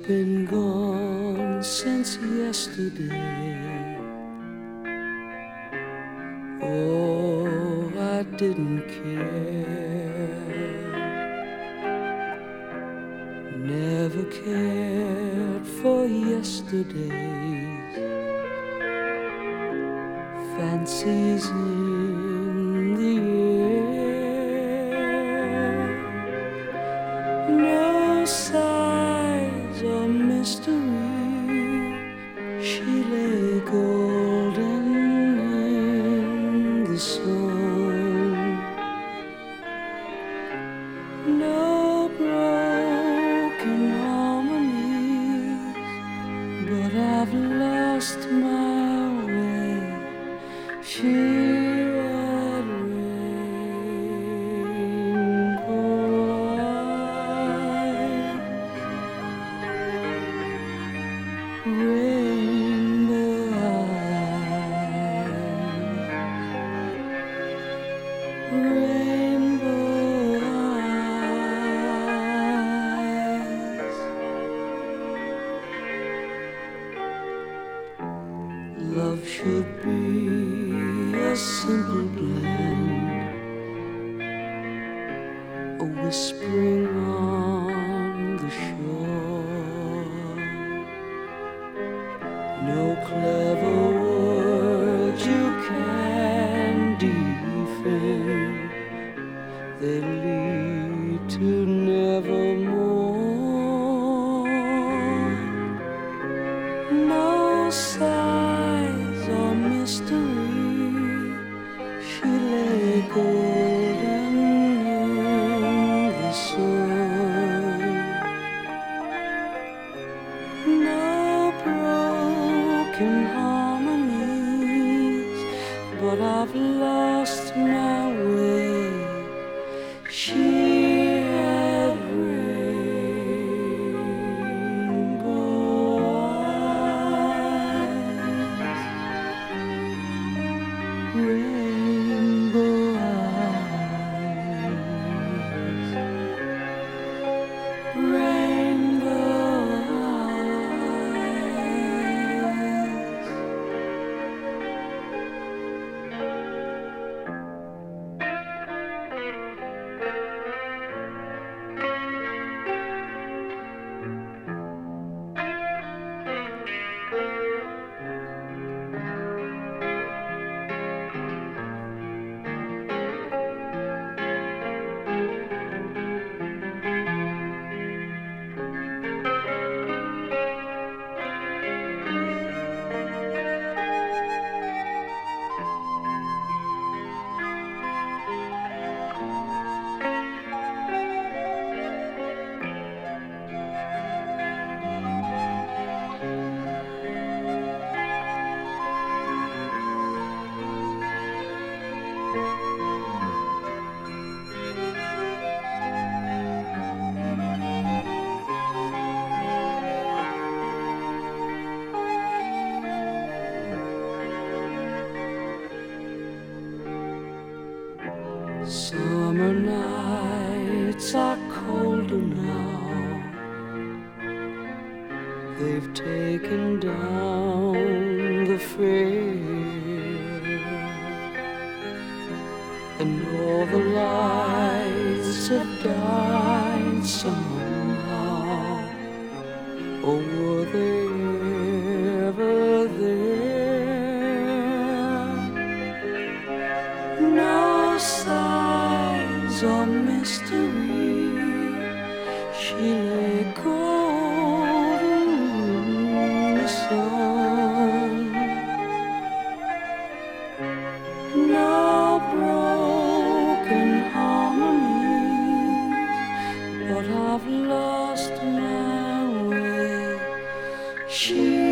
been gone since yesterday. Oh, I didn't care. Never cared for yesterday's fancies in the air. No sighs or mystery, she lay golden in the sun. No broken harmonies, but I've lost my way. She had rainbow eyes, rainbow eyes, rainbow eyes. Love should be a simple blend, a whispering on the shore. No clever words you can defend, they lead to nevermore. No sighs or mystery, she lay golden in the sun. No broken harmonies, but I've lost my way. She had rainbow eyes, rainbow eyes, rainbow eyes. Summer nights are colder now. They've taken down the fair, and all the lights have died somehow. Or were they ever there? No sighs or mystery, she lay golden in the sun. No broken harmonies, but I've lost my way. She